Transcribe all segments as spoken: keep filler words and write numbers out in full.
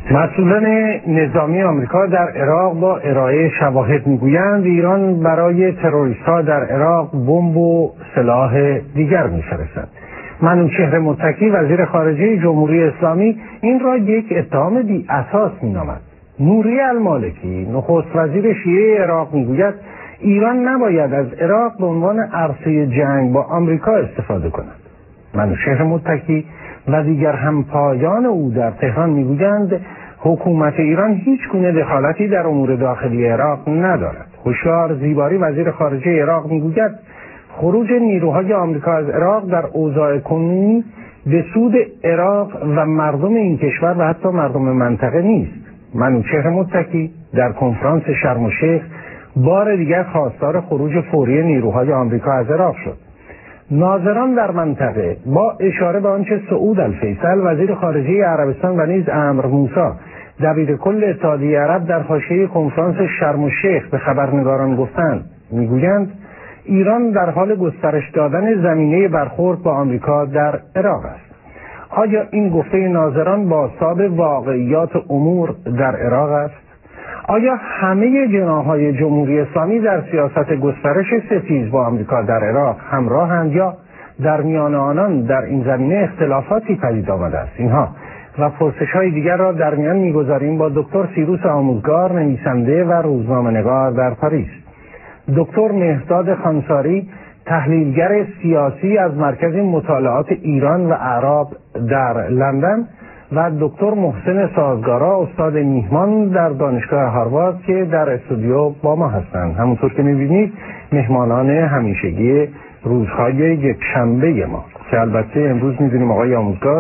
مسئولان نظامی آمریکا در عراق با ارائه شواهد میگویند ایران برای تروریست‌ها در عراق بمب و سلاح دیگر می‌فرستد. منوچهر متکی وزیر خارجه جمهوری اسلامی این را یک اتهام بی اساس می‌نامد. نوری المالکی نخست وزیر شیعه عراق میگوید ایران نباید از عراق به عنوان عرصه جنگ با آمریکا استفاده کند. منوچهر متکی و دیگر همپایان او در تهران میگویند حکومت ایران هیچ گونه دخالتی در امور داخلی عراق ندارد. هوشیار زیباری وزیر خارجه عراق میگوید خروج نیروهای آمریکا از عراق در اوضاع کنونی به سود عراق و مردم این کشور و حتی مردم منطقه نیست. منوچهر متکی در کنفرانس شرم الشیخ بار دیگر خواستار خروج فوری نیروهای آمریکا از عراق شد. ناظران در منطقه با اشاره به آنچه سعود الفیصل وزیر خارجه عربستان و نیز امر موسی دبیر کل اتحادیه عرب در حاشیه کنفرانس شرم الشیخ به خبرنگاران گفتند میگویند ایران در حال گسترش دادن زمینه برخورد با آمریکا در عراق است. آیا این گفته ناظران بازتاب واقعیات امور در عراق است؟ آیا همه جناح‌های جمهوری اسلامی در سیاست گسترش ستیز با آمریکا در عراق همراهند یا در میان آنان در این زمینه اختلافاتی پدید آمده است؟ اینها و پرسش‌های دیگر را در میان می‌گذاریم با دکتر سیروس آموزگار، نویسنده و روزنامه‌نگار در پاریس. دکتر مهرداد خانساری، تحلیلگر سیاسی از مرکز مطالعات ایران و اعراب در لندن و دکتر محسن سازگارا، استاد میهمان در دانشگاه هاروارد که در استودیو با ما هستند. همونطور که می‌بینید مهمانان همیشگی روزهای یکشنبه ما که البته امروز می‌دونیم آقای آموزگار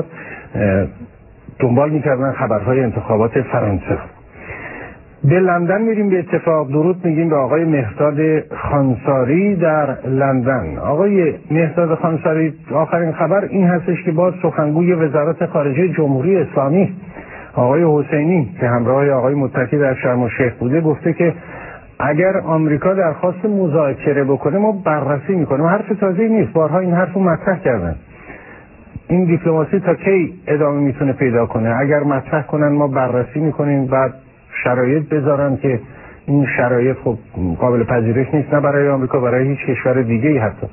دنبال می‌کردن خبرهای انتخابات فرانسه. به لندن میریم به اتفاق درود میگیم به آقای مهرداد خانساری در لندن. آقای مهرداد خانساری، آخرین خبر این هستش که باز سخنگوی وزارت خارجه جمهوری اسلامی آقای حسینی که همراه آقای متکی در شرم الشیخ بوده گفته که اگر آمریکا درخواست مذاکره بکنه ما بررسی میکنیم. حرف تازه‌ای نیست، بارها این حرفو مطرح کردن. این دیپلماسی تا کی ادامه میتونه پیدا کنه؟ اگر مطرح کنن ما بررسی میکنیم، بعد شرایط بذارن که این شرایط خب قابل پذیرش نیست، نه برای آمریکا، برای هیچ کشور دیگه ای حتی.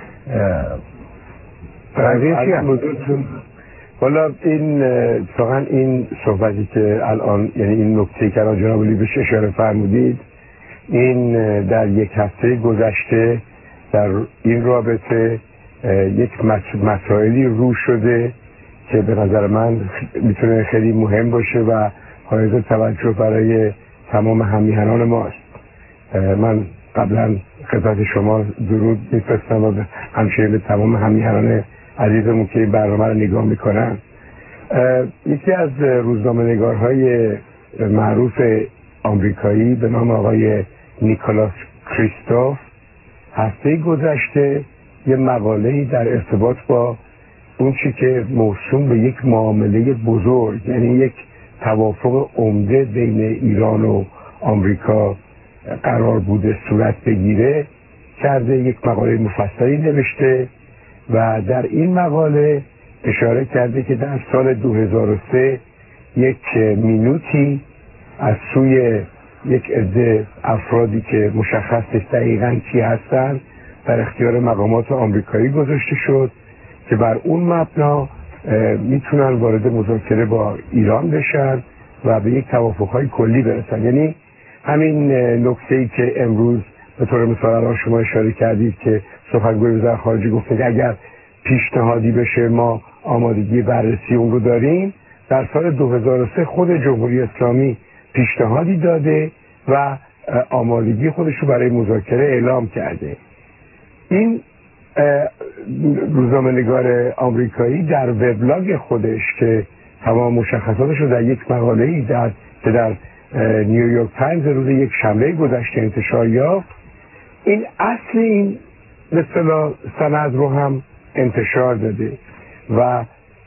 قضیه چیه؟ والا این واقعا این صحبتی که الان، یعنی این نکته که الان جناب علی بهش اشاره فرمودید، این در یک هفته گذشته در این رابطه یک مسائلی رو شده که به نظر من میتونه خیلی مهم باشه و حائز توجه برای تمام همیهنان ماست. من قبلا خدمت شما درود میفرستم و همچنین به تمام همیهنان عزیزمون که این برنامه رو نگاه میکنن. یکی از روزنامه‌نگارهای معروف آمریکایی به نام آقای نیکولاس کریستوف هفته گذشته یه مقاله‌ای در ارتباط با اون چی که موسوم به یک معامله بزرگ، یعنی یک توافق عمده بین ایران و آمریکا قرار بوده صورت بگیره کرده، یک مقاله مفصلی نوشته و در این مقاله اشاره کرده که در سال دو هزار و سه یک مینوتی از سوی یک عده افرادی که مشخص نیست دقیقاً کی هستند در اختیار مقامات آمریکایی گذاشته شد که بر اون مبنا میتونن وارد مذاکره با ایران بشن و به یک توافقهای کلی برسن. یعنی همین نکته‌ای که امروز به طور مثال الان شما اشاره کردید که سخنگوی وزارت خارجه گفته که اگر پیشنهادی بشه ما آمادگی بررسی اون رو داریم، در سال دو هزار و سه خود جمهوری اسلامی پیشنهادی داده و آمادگی خودش رو برای مذاکره اعلام کرده. این روزنامه‌نگار آمریکایی در وبلاگ خودش که تمام مشخصاتش رو در یک مقاله‌ای در که در نیویورک تایمز روز یک شنبه گذشته انتشار یافت، این اصل این به اصطلاح سند رو هم انتشار داده و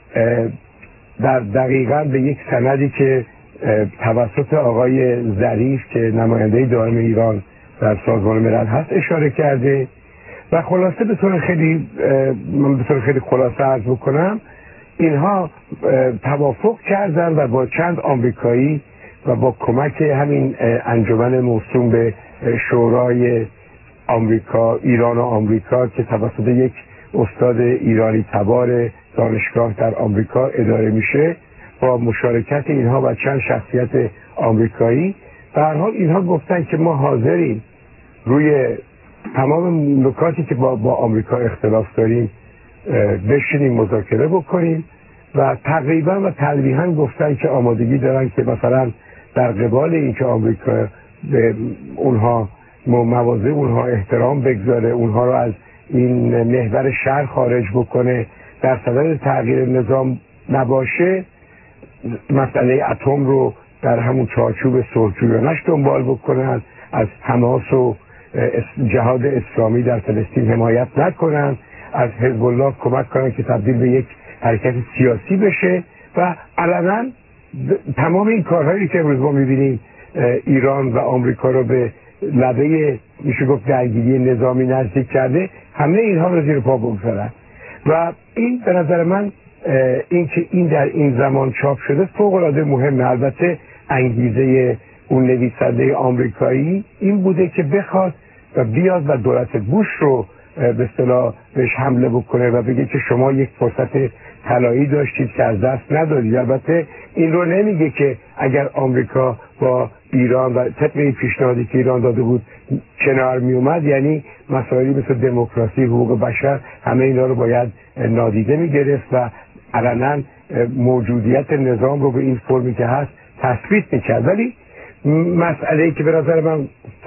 در دقیقاً به یک سندی که توسط آقای ظریف که نماینده دائم ایران در سازمان ملل هست اشاره کرده و خلاصه به طور خیلی من به طور خیلی خلاصه عرض بکنم اینها توافق کردن و با چند آمریکایی و با کمک همین انجمن موسوم به شورای آمریکا، ایران و آمریکا که توسط یک استاد ایرانی تبار دانشگاه در آمریکا اداره میشه، با مشارکت اینها و چند شخصیت آمریکایی، به هر حال اینها گفتن که ما حاضریم روی تمام نکاتی که با با آمریکا اختلاف داریم بشینیم مذاکره بکنیم و تقریبا و تلویحا گفتن که آمادگی دارن که مثلا در قبال این که آمریکا به اونها مواضع اونها احترام بگذاره، اونها رو از این محور شر خارج بکنه، در صدد تغییر نظام نباشه، مسئله اتم رو در همون چارچوب صلحجویانش دنبال بکنن، از حماس و جهاد اسلامی در فلسطین حمایت نکنن، از حزب الله کمک کنن که تبدیل به یک حرکت سیاسی بشه و علنا تمام این کارهایی که امروز ما میبینیم ایران و آمریکا رو به لبه میشه گفت درگیری نظامی نزدیک کرده، همه اینها رو زیر پا بگذارن. و این به نظر من این که این در این زمان چاپ شده فوق العاده مهمه. البته انگیزه اون نویسنده آمریکایی این بوده که بخواد و بیاد و دولت بوش رو به اصطلاح بهش حمله بکنه و بگه که شما یک فرصت طلایی داشتید که از دست ندادید. البته این رو نمیگه که اگر آمریکا با ایران و طبق این پیشنهادی که ایران داده بود کنار می اومد، یعنی مسائلی مثل دموکراسی، حقوق بشر، همه اینا رو باید نادیده می گرفت و علنا موجودیت نظام رو به این فرمی که هست تثبیت می کرد. ولی مسئله‌ای که به نظر من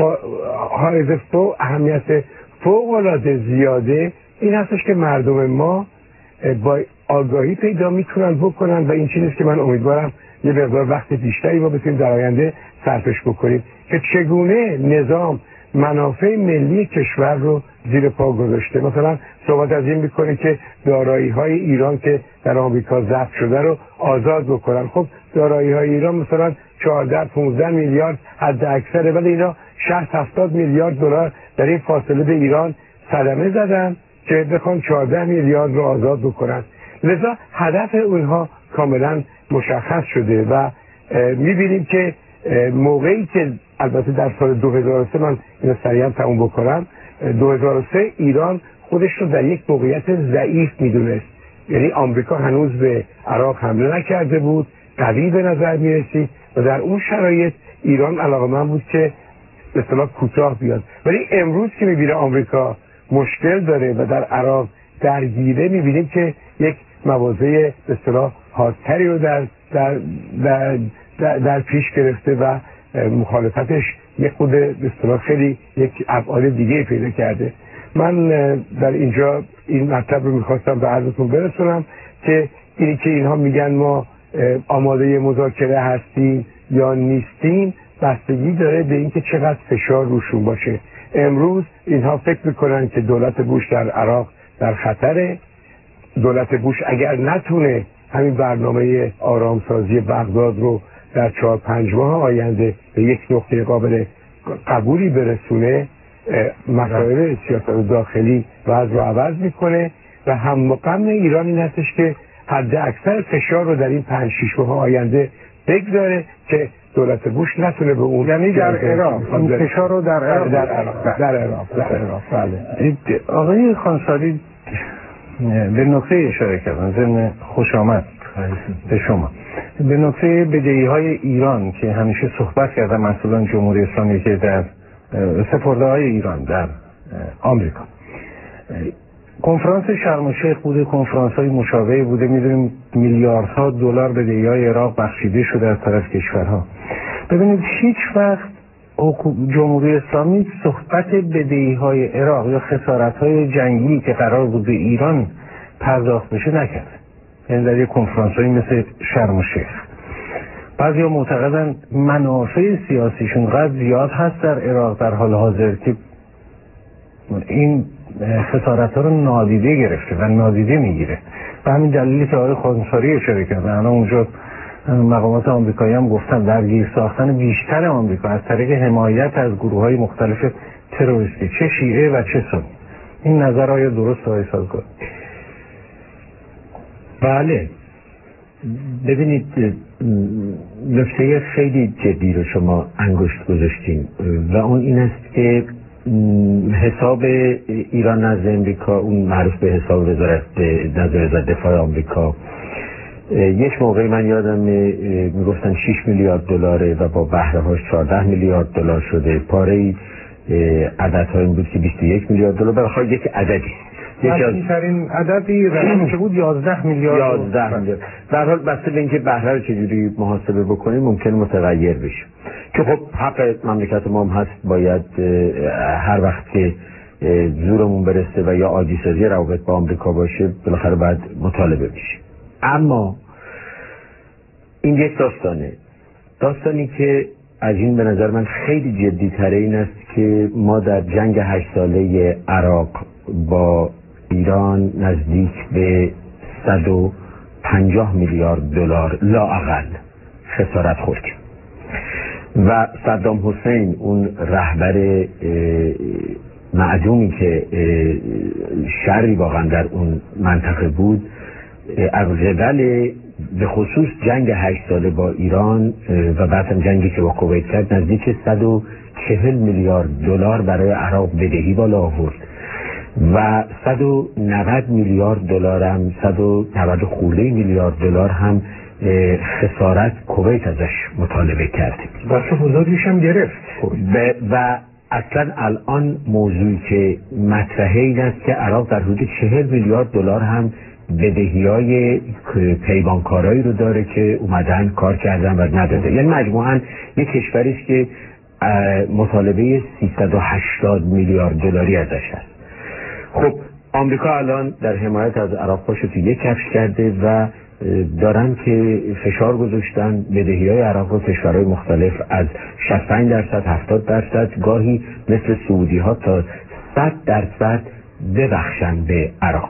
حائز فوق اهمیت فوق العاده زیاده این هستش که مردم ما با آگاهی پیدا میتونن بکنن و این چیزیست که من امیدوارم یه مقدار وقت بیشتری ما بتونیم در آینده صرفش بکنیم که چگونه نظام منافع ملی کشور رو زیر پا گذاشته. مثلا صحبت از این میکنه که دارایی های ایران که در آمریکا ضبط شده رو آزاد بکنن. خب دارایی های ایران مثلا چهارده پانزده میلیارد حد اکثره، ولی اینا شصت هفتاد میلیارد دلار در این فاصله به ایران صدمه زدن که بخوان چهارده میلیارد رو آزاد بکنن. لذا هدف اونها کاملا مشخص شده و میبینیم که موقعی که البته در سال دو هزار و سه من اینو سریعا تموم بکنم، دو هزار و سه ایران خودش رو در یک موقعیت ضعیف میدونست، یعنی آمریکا هنوز به عراق حمله نکرده بود، قوی به نظر میرسید و در اون شرایط ایران علاقه‌مند بود که به اصطلاح کوتاه بیاد. ولی امروز که میبینه آمریکا مشکل داره و در عراق درگیره، میبینیم که یک مواضع به اصطلاح حادتری رو در در در, در, در پیش گرفته و مخالفتش یک خود به اصطلاح خیلی یک ابعاد دیگه پیدا کرده. من در اینجا این مطلب رو میخواستم به عرضتون برسونم که اینی که اینها میگن ما آماده مذاکره هستیم یا نیستیم بستگی داره به اینکه چقدر فشار روشون باشه. امروز اینها فکر میکنن که دولت بوش در عراق در خطره. دولت بوش اگر نتونه همین برنامه آرامسازی بغداد رو در چهار پنج ماه آینده به یک نقطه قابل قبولی برسونه، مسائل سیاست داخلی وضع رو عوض میکنه و هم غم ایران این هستش که حد اکثر فشار رو در این پنج شش ماه آینده بگذاره که دولت بوش نتونه به اون، یعنی در عراق این فشار رو در عراق در عراق در عراق در عراق بله. آقای خانساری به نکته اشاره کردن، ضمن خوش آمد به شما، به نکته بدهی های ایران که همیشه صحبت کردن مسئولان جمهوری اسلامی که در سفرده های ایران در آمریکا. کنفرانس شرم الشیخ بوده، کنفرانس های مشابهی بوده، میدونیم میلیاردها دلار بدهی های عراق بخشیده شده از طرف کشورها. ببینید هیچ وقت جمهوری اسلامی صحبت بدهی های عراق یا خسارت های جنگی که قرار بود به ایران پرداخت بشه نکرد، یعنی در یک کنفرانس های مثل شرم الشیخ. بعضی ها معتقدن منافع سیاسیشون قدر زیاد هست در عراق در حال حاضر که این خسارت ها رو نادیده گرفته و نادیده میگیره. به همین دلیلی که آقای خانساری اشاره کرده، الان اونجا مقامات آمریکایی هم گفتن درگیر ساختن بیشتر آمریکا از طریق حمایت از گروه های مختلف تروریستی، چه شیعه و چه سنی. این نظر آیا درست آقای سازگار؟ بله، ببینید نکته خیلی جدی رو شما انگشت گذاشتین و اون این است که حساب ایران نزد امریکا، اون معروف به حساب وزارت نزد وزارت دفاع آمریکا، یک موقعی من یادم میگفتن شش میلیارد دلاره و با بهره هاش چهارده میلیارد دلار شده. پاره عددها این بود که بیست و یک میلیارد دلار، بخاطر یک عددی این عددی رقم که بود یازده میلیارد یازده میلیارد. در حال بسته به اینکه بهره رو چجوری محاسبه بکنیم ممکن متغیر بشه، که خب حق مملکت ما هم هست باید هر وقت که زورمون برسه و یا عادی سازی روابط با آمریکا باشه بالاخره باید مطالبه بشه. اما این یک داستانه داستانی که از این به نظر من خیلی جدی تره این است که ما در جنگ هشت ساله عراق با ایران نزدیک به صد و پنجاه میلیارد دلار لااقل خسارت خوردیم و صدام حسین اون رهبر معدومی که شری واقعا در اون منطقه بود از قبل به خصوص جنگ هشت ساله با ایران و بعد جنگی که با کویت کرد نزدیک صد و چهل میلیارد دلار برای عراق بدهی بالا آورد و صد و نود میلیارد دلار هم صد و نود خورده میلیارد دلار هم خسارت کویت ازش مطالبه کرد و چه بزرگیش هم گرفت و اصلا الان موضوعی که مطرحه این است که عراق در حدود چهل میلیارد دلار هم بدهی‌های پیمانکارایی رو داره که اومدن کار کردن و نداده. یعنی مجموعاً یک کشوری است که مطالبه سیصد و هشتاد میلیارد دلاری ازش هست. خب آمریکا الان در حمایت از عراق پاشو تو یک کفش کرده و دارن که فشار گذاشتن بدهی‌های عراق و کشورهای مختلف از شصت و پنج درصد هفتاد درصد گاهی مثل سعودی ها تا صد درصد ببخشن به عراق.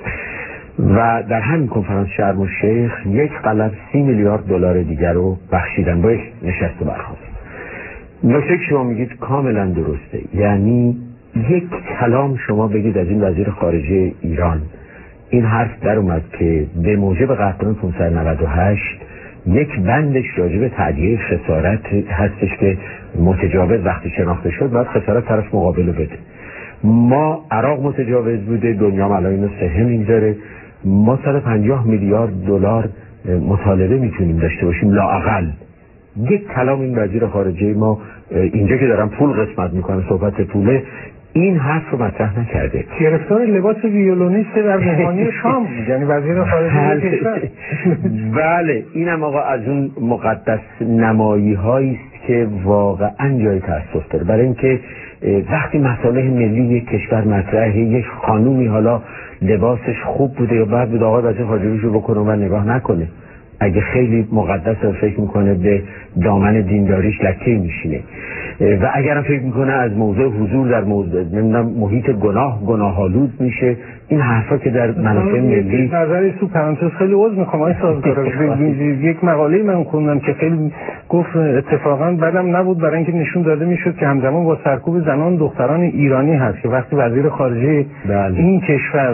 و در همین کنفرانس شرم الشیخ یک قلم سی میلیارد دلار دیگر رو بخشیدن با یک نشست برخاست. نکته که شما میگید کاملا درسته، یعنی یک کلام شما بگید از این وزیر خارجه ایران این حرف در اومد که به موجب قانون پانصد و نود و هشت یک بندش راجع به تعدیه خسارت هستش که متجاوز وقتی شناخته شد باید خسارت طرف مقابل رو بده. ما عراق متجاوز بوده، دنیا هم الان اینو سهم میگذاره، ما صد و پنجاه میلیارد دلار مطالبه میتونیم داشته باشیم لااقل. یک کلام این وزیر خارجه ما اینجا که دارم پول قسمت میکنه صحبت پوله این حرف رو مطرح نکرده. گرفتار لباس ویولونیست در مهمانی شام یعنی وزیر خارجه کشور. بله اینم آقا از اون مقدس نمایی هایی است که واقعا جای تاسف داره، برای اینکه وقتی مصالح ملی یک کشور مطرحه، یک خانومی حالا لباسش خوب بوده یا بد بوده آقا وزیر خارجه رو بکنه و نگاه نکنه، اگه خیلی مقدس رو فکر میکنه به دامن دینداریش لکه میشینه و اگرم فکر میکنه از موضوع حضور در موضوع نمیدونم محیط گناه گناهالود میشه. این حرفا که در منافع ملی نظری تو پرانتز خیلی عذر میخوام آقای سازگار یک مقاله من خوندم که خیلی گفت اتفاقا بعدم نبود برای اینکه نشون داده میشد که همزمان با سرکوب زنان دختران ایرانی هست که وقتی وزیر خارجه بله. این کشور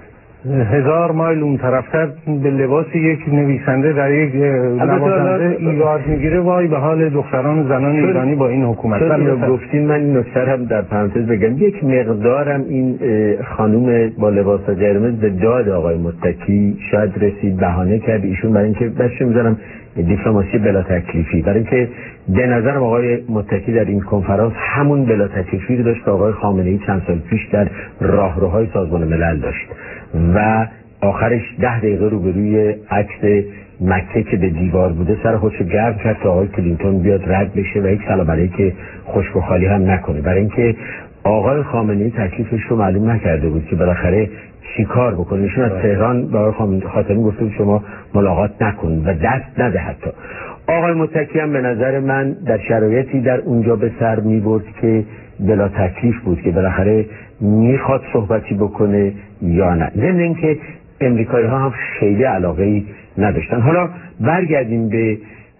هزار مایل اون طرفتر به لباس یک نویسنده در یک نوازنده ایراد میگیره، وای به حال دختران و زنان ایرانی با این حکومت. چون گفتین من این نکته هم در پرانتز بگم، یک مقدارم این خانوم با لباس قرمز به داد آقای متکی شاید رسید، بهانه کرد ایشون برای اینکه بچه میذارم دیپلماسی بلا تکلیفی، برای اینکه به نظرم آقای متکی در این کنفرانس همون بلا تکلیفی رو داشت که آقای خامنه‌ای چند سال پیش در راهروهای سازمان ملل داشت و آخرش ده دقیقه رو به روی عکس مکه که به دیوار بوده سر خودشو گرم کرد تا آقای کلینتون بیاد رد بشه و یک سلام علیک خشک و خالی هم نکنه، برای اینکه آقای خامنه‌ای تکلیفش رو معلوم نکرده بود که بالاخره چی کار بکنه. ایشون از تهران با آقای خاتمی گفته شما ملاقات نکن و دست نده. حتی آقای متکی هم به نظر من در شرایطی در اونجا به سر میبرد که بلا تکلیف بود که بالاخره میخواد صحبتی بکنه یا نه، ضمن اینکه امریکایی ها هم خیلی علاقه نداشتن. حالا برگردیم به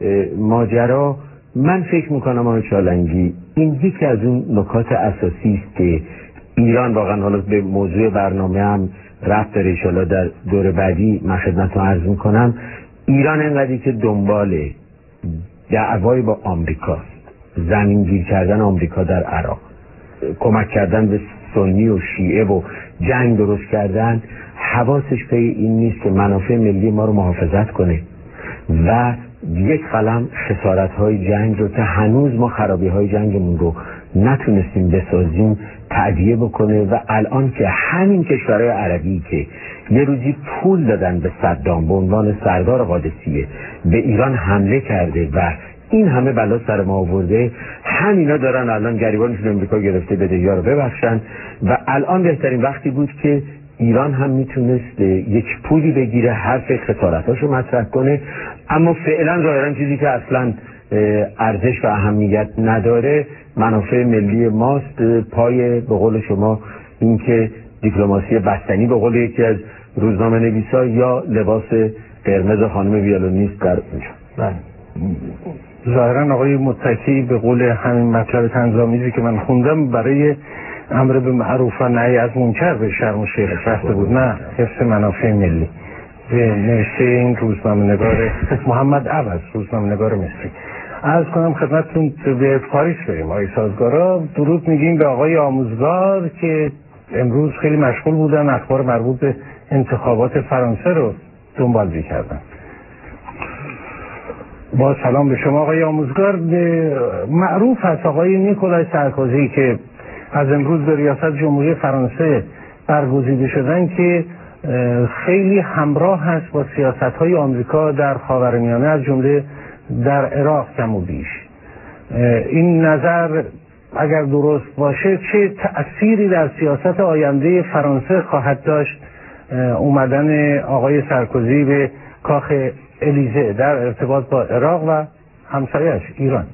ماجرا. من فکر میکنم آقای چالنگی این یکی از اون نکات اساسی است که ایران واقعا، حالا به موضوع برنامه هم رفت داره، انشاءالله در دور بعدی من خدمتتون عرض میکنم، ایران اینقدری که دنبال دعوای با آمریکاست، زمینگیر کردن آمریکا در عراق، کمک کردن به سنی و شیعه و جنگ درست کردن، حواسش به این نیست که منافع ملی ما رو محافظت کنه و یک قلم خسارت های جنگ رو، که هنوز ما خرابی های جنگمون رو نتونستیم بسازیم، تعدیه بکنه. و الان که همین کشورهای عربی که یه روزی پول دادن به صدام به عنوان سردار قادسیه، به ایران حمله کرده و این همه بلا سر ما آورده، همینا دارن الان گریبانشون امریکا گرفته بدهی‌ها رو ببخشن. و الان بهترین وقتی بود که ایران هم میتونست یک پولی بگیره، حرف خسارتاشو مطرح کنه، اما فعلا ظاهرا چیزی که اصلا ارزش و اهمیت نداره منافع ملی ماست. پای به قول شما این که دیپلماسی بستنی به قول یکی از روزنامه نویسا، یا لباس قرمز خانم ویولونیست در اونجا. بله، ظاهرا آقای متکی به قول همین مطلب طنزآمیزی که من خوندم برای امر به معروف و نهی از منکر به شرم و شیخ رفته بود، نه حفظ منافع ملی. به نوشته این روزنامه‌نگار محمد عوض، روزنامه‌نگار مصری. عرض کنم خدمتتون به پاریس بریم. آقای سازگارا، درود میگیم به آقای آموزگار که امروز خیلی مشغول بودن، اخبار مربوط به انتخابات فرانسه رو دنبال می‌کردن. با سلام به شما آقای آموزگار. معروف است آقای نیکولای سارکوزی که از امروز به ریاست جمهوری فرانسه برگزیده شدن که خیلی همراه هست با سیاست‌های آمریکا در خاورمیانه، از جمله در عراق کم و بیش. این نظر اگر درست باشه چه تأثیری در سیاست آینده فرانسه خواهد داشت اومدن آقای سارکوزی به کاخ الیزه در ارتباط با عراق و همسایه‌اش ایران؟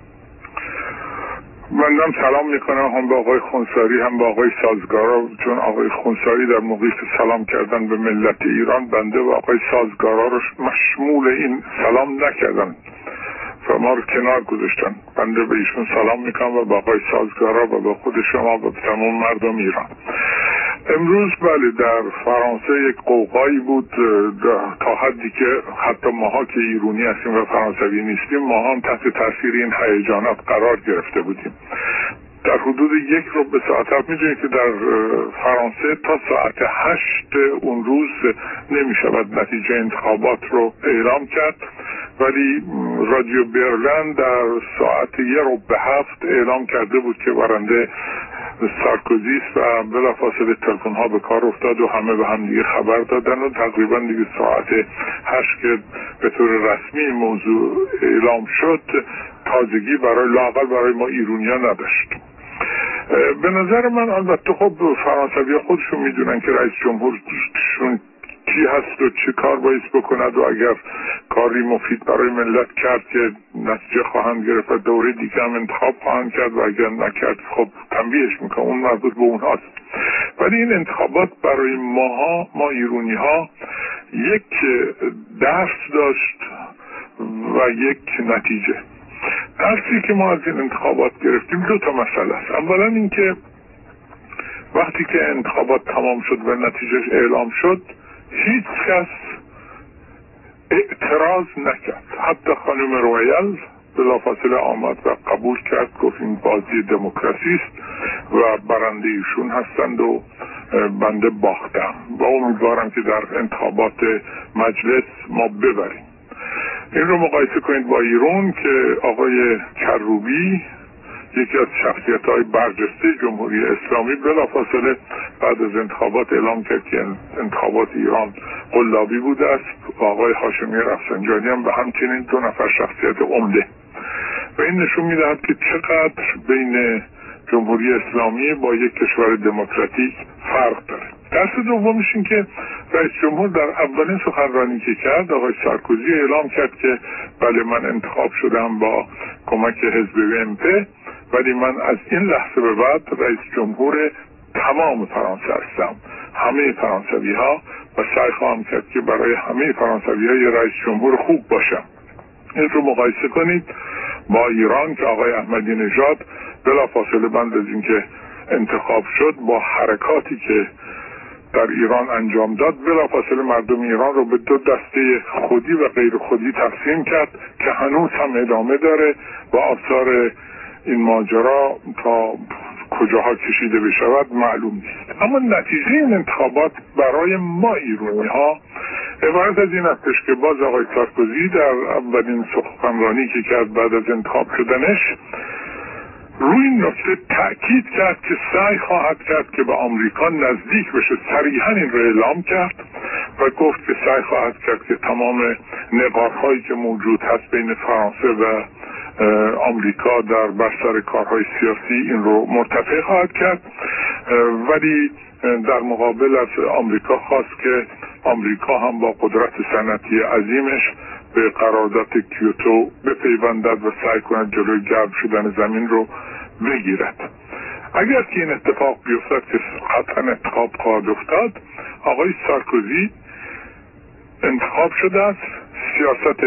بندم سلام میکنم هم با آقای خونساری هم با آقای سازگارا، چون آقای خونساری در موقعی که سلام کردن به ملت ایران، بنده و آقای سازگارا رو مشمول این سلام نکردن و ما رو کنار گذاشتن. بنده به ایشون سلام میکنم و با آقای سازگارا و با خود شما و به تمام مردم ایران. امروز بله در فرانسه یک قوقایی بود، تا حدی که حتی ماها که ایرانی هستیم و فرانسوی نیستیم، ما هم تحت تاثیر این هیجانات قرار گرفته بودیم. در حدود یک رو به ساعت میدونید که در فرانسه تا ساعت هشت اون روز نمی شود نتیجه انتخابات رو اعلام کرد، ولی رادیو برلن در ساعت یک رو به هفت اعلام کرده بود که برنده سارکوزی است و بلافاصله تلفن ها به کار افتاد و همه به هم دیگه خبر دادن و تقریبا دیگه ساعت هشت که به طور رسمی موضوع اعلام شد، تازگی برای لااقل برای ما ایرونیا نداشت. به نظر من البته خب فرانسوی خودشون میدونن که رئیس جمهورشون کی هست و چه کار باید بکند و اگر کاری مفید برای ملت کرد که نتیجه خواهند گرفت و دوره دیگه هم انتخاب خواهند کرد و اگر نکرد خب تنبیهش میکنم، اون مربوط به اونهاست. ولی این انتخابات برای ماها، ما ایرونی ها، یک درس داشت و یک نتیجه. درسی که ما از این انتخابات گرفتیم دو تا مسئله است. اولا اینکه وقتی که انتخابات تمام شد و نتیجهش اعلام شد، هیچ کس اعتراض نکرد. حتی خانم رویال بلافاصله آمد و قبول کرد، گفت این بازی دموکراسی است و برنده ایشون هستند و بنده باختم و امیدوارم که در انتخابات مجلس ما ببریم. این رو مقایسه کنید با ایران که آقای کروبی، یکی از شخصیت‌های برجسته جمهوری اسلامی، بلافاصله بعد از انتخابات اعلام کرد که انتخابات ایران قلابی بوده است. آقای هاشمی رفسنجانی هم به همچنین دو نفر شخصیت عمده. و این نشون می‌دهد که چقدر بین جمهوری اسلامی با یک کشور دموکراتیک فرق داره. درس دومش این که رئیس جمهور در اولین سخنرانی که کرد، آقای سارکوزی اعلام کرد که بله من انتخاب شدم با کمک حزب ام پی، ولی من از این لحظه به بعد رئیس جمهور تمام فرانسه هستم، همه فرانسوی ها، و سعی خواهم کرد که برای همه فرانسوی ها یه رئیس جمهور خوب باشم. این رو مقایسه کنید با ایران که آقای احمدی نژاد بلافاصله بعد از اینکه انتخاب شد با حرکاتی که در ایران انجام داد بلافاصله مردم ایران رو به دو دسته خودی و غیر خودی تقسیم کرد که هنوز هم ادامه داره و آثار این ماجرا تا کجاها کشیده بشود معلوم نیست. اما نتیجه این انتخابات برای ما ایرانی ها عبارت از این استش که باز آقای سارکوزی در اولین سخنرانی که کرد بعد از انتخاب شدنش روی این نکته تأکید کرد که سعی خواهد کرد که به آمریکا نزدیک بشه. صریحا این رو اعلام کرد و گفت که سعی خواهد کرد که تمام نقاط‌هایی که موجود هست بین فرانسه و آمریکا در بستر کارهای سیاسی این رو مرتفع خواهد کرد، ولی در مقابل از آمریکا خواست که آمریکا هم با قدرت صنعتی عظیمش به قرارداد کیوتو بپیوندد و سعی کند جلوی گرم شدن زمین رو بگیرد. اگر که این اتفاق بیفتد که قطعا انتخاب خواهد افتاد، آقای سارکوزی انتخاب شده است، سیاست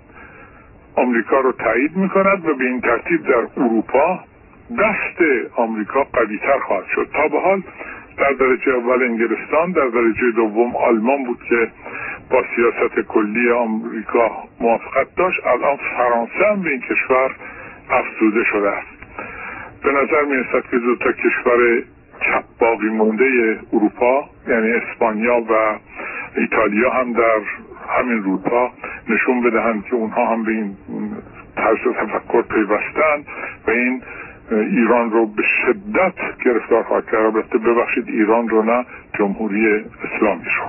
آمریکا رو تایید میکند و به این ترتیب در اروپا دست آمریکا قوی‌تر خواهد شد. تا به حال در درجه اول انگلستان، در درجه دوم آلمان بود که با سیاست کلی آمریکا موافقت داشت. الان فرانسه هم به این کشور افزوده شده است. به نظر می رسد که دو تا کشور چپ باقی مونده اروپا یعنی اسپانیا و ایتالیا هم در همین روزها نشون بدهند که اونها هم به این طرز تفکر پیوستند و این ایران رو به شدت گرفتار خواهد کرد. البته ببخشید ایران رو نه، جمهوری اسلامی رو.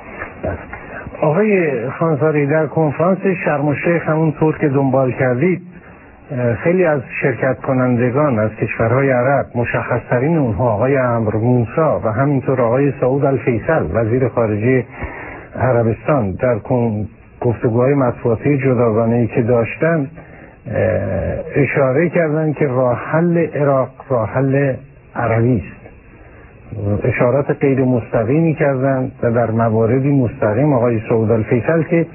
آقای خانزاری، در کنفرانس شرم الشیخ همونطور که دنبال کردید خیلی از شرکت کنندگان از کشورهای عرب، مشخصترین اونها آقای عمرو موسی و همینطور آقای سعود الفیصل وزیر خارجه عربستان در گفتگوهای مطبوعاتی جداگانه‌ای که داشتن اشاره کردن که راه حل عراق راه حل عربی است. اشارات غیر مستقیمی کردن و در مواردی مستقیم آقای سعود الفیصل که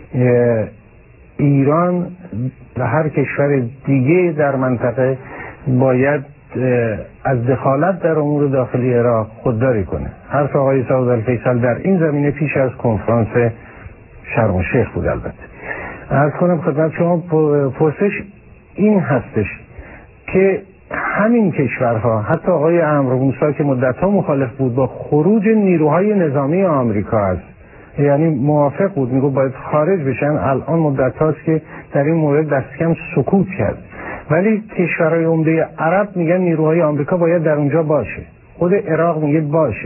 ایران و هر کشور دیگه در منطقه باید از دخالت در امور داخلی عراق خودداری کنه. حرف آقای سعود الفیصل در این زمینه پیش از کنفرانس شرم الشیخ بود. البته عرض کنم خدمت شما پرسش این هستش که همین کشورها، حتی آقای عمرو موسی که مدت‌ها مخالف بود با خروج نیروهای نظامی آمریکا است، یعنی موافق بود، میگه باید خارج بشن، الان مدت هاست که در این مورد دست کم سکوت کرد. ولی کشورهای عمده عرب میگن نیروهای آمریکا باید در اونجا باشه، خود عراق میگه باشه.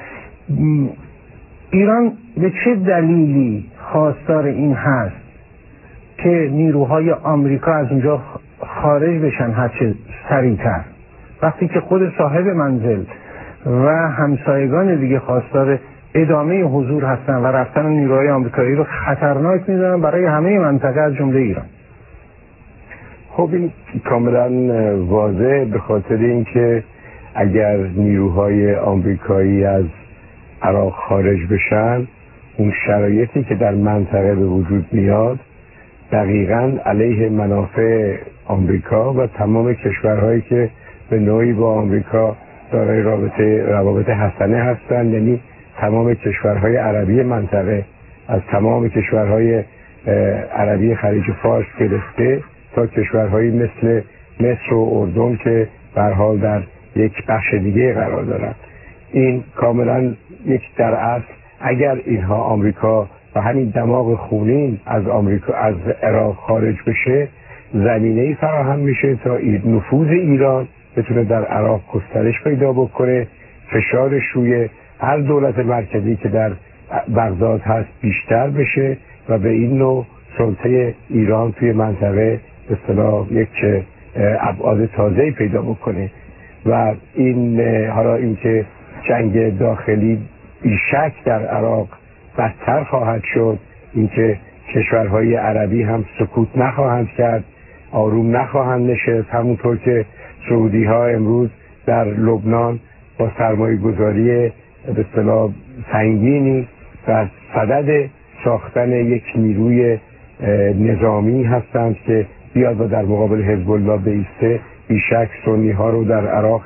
ایران به چه دلیلی خواستار این هست که نیروهای آمریکا از اونجا خارج بشن هرچه سریعتر، وقتی که خود صاحب منزل و همسایگان دیگه خواستار ادامه حضور هستن و رفتن نیروهای آمریکایی رو خطرناک می‌دونن برای همه منطقه از جمله ایران؟ خب این کاملا واضح، به خاطر اینکه اگر نیروهای آمریکایی از عراق خارج بشن، اون شرایطی که در منطقه به وجود میاد دقیقاً علیه منافع آمریکا و تمام کشورهایی که به نوعی با آمریکا دارای رابطه روابط حسنه هستند، یعنی تمام کشورهای عربی منطقه، از تمام کشورهای عربی خلیج فارس گرفته تا کشورهایی مثل مصر و اردن که به هر حال در یک بخش دیگه قرار دارند. این کاملا یک در اصل اگر اینها آمریکا و همین دماغ خونین از آمریکا از عراق خارج بشه، زمینه‌ای فراهم میشه تا نفوذ ایران بتونه در عراق گسترش پیدا بکنه، فشارش روی هر دولت مرکزی که در بغداد هست بیشتر بشه و به این نوع سلطه ایران توی منطقه به اصطلاح یک ابعاد تازه‌ای پیدا بکنه. و این حالا اینکه جنگ داخلی بیشک در عراق بدتر خواهد شد، اینکه کشورهای عربی هم سکوت نخواهند کرد، آروم نخواهند نشست، همونطور که سعودی ها امروز در لبنان با سرمایه گذاری به اصطلاح سنگینی و صدد ساختن یک نیروی نظامی هستند که بیاد و در مقابل حزب الله بایسته، بیشک سنی ها رو در عراق هم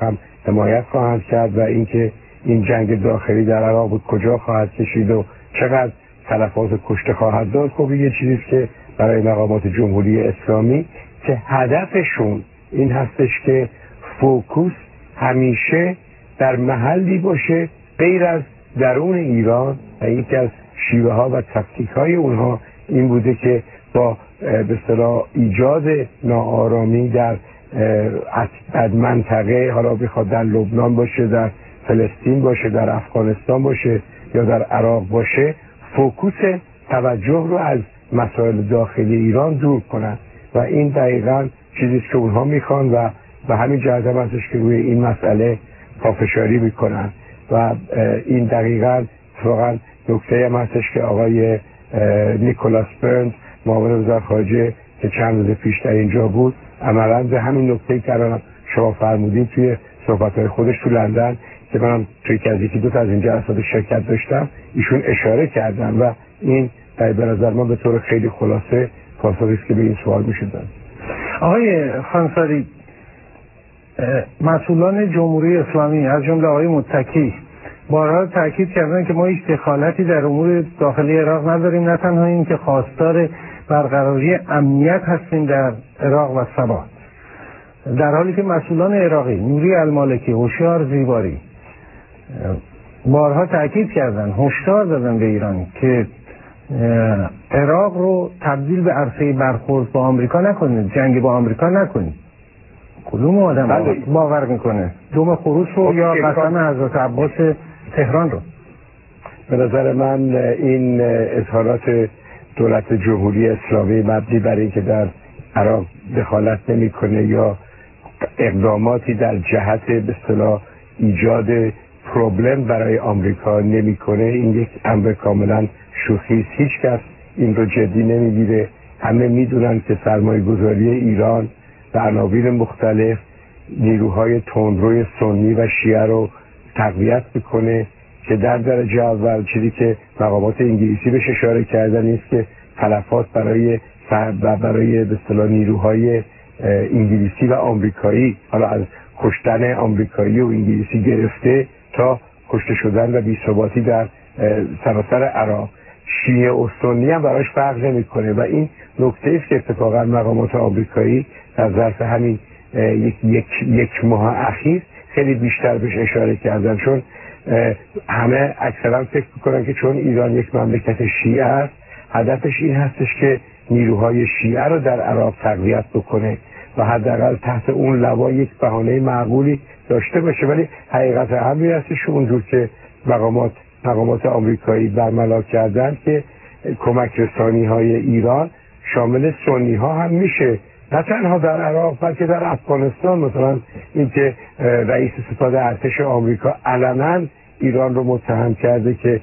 حمایت خواهند کرد و اینکه این جنگ داخلی در عراق بود کجا خواهد کشید و چقدر تلفات کشته خواهد داد. خب یه چیزی که برای مقامات جمهوری اسلامی که هدفشون این هستش که فوکوس همیشه در محلی باشه غیر از درون ایران و یکی از شیوه ها و تکتیک های اونها این بوده که با به اصطلاح ایجاد ناآرامی در در منطقه، حالا بخواد در لبنان باشه، در فلسطین باشه، در افغانستان باشه یا در عراق باشه، فوکوس توجه رو از مسائل داخلی ایران دور کنن و این دقیقاً چیزی که اونها میخوان و به همین جهت هم هستش که روی این مسئله پافشاری میکنن و این دقیقاً واقعاً نکته هم هستش که آقای نیکولاس برنز معاون وزارت خارجه که چند روز پیش در اینجا بود عملاً به همین نکته که الان شما فرمودید توی صحبت‌های خودش تو لندن که منم توی که از یکی دو تا از این جلسات شرکت داشتم ایشون اشاره کردن و این در به نظر من به طور خیلی خلاصه پاسخی است که به این سوال میشه داد. آقای خانساری، مسئولان جمهوری اسلامی از جمله آقای متکی بارها تاکید کردن که ما هیچ دخالتی در امور داخلی عراق نداریم، نه تنها این که خواستار برقراری امنیت هستیم در عراق و ثبات، در حالی که مسئولان عراقی نوری المالکی، هوشیار زیباری بارها تاکید کردن، هشدار دادن به ایران که عراق رو تبدیل به عرصه برخورد با آمریکا نکنید، جنگ با آمریکا نکنید. کدوم آدم بله. باور میکنه دوم خروس رو یا قسم حضرت عباس تهران رو؟ به نظر من این اظهارات دولت جمهوری اسلامی مبنی بر اینکه در عراق دخالت نمیکنه یا اقداماتی در جهت به اصطلاح ایجاد پروبلم برای آمریکا نمیکنه، این یک امر کاملا شوخی است. هیچ کس این رو جدی نمیگیره. همه میدونن که سرمایه گذاری ایران و عناوین مختلف نیروهای تندروی سنی و شیعه رو تقویت میکنه که در درجه اول چیزی که مقامات انگلیسی بهش اشاره کردن نیست که تلفات برای و برای به اصطلاح نیروهای انگلیسی و آمریکایی، حالا از کشتن آمریکایی و انگلیسی گرفته تا کشته شدن و بی‌ثباتی در سراسر عراق، شیعه و سنی هم براش فرق نمیکنه و این نکته است که اتفاقا مقامات آمریکایی در ظرف همین یک, یک, یک ماه اخیر خیلی بیشتر بهش اشاره کردن، چون همه اکثرا فکر میکنن که چون ایران یک مملکت شیعه است هدفش این هستش که نیروهای شیعه رو در عراق تقویت بکنه و حداقل تحت اون لوا یک بهانه معقولی داشته باشه. ولی حقیقت امری هستش اونجور که مقامات مقامات آمریکایی برملا کردن که کمک رسانی های ایران شامل سنی ها هم میشه، نه تنها در عراق بلکه در افغانستان. مثلا اینکه رئیس ستاد ارتش آمریکا علنا ایران رو متهم کرده که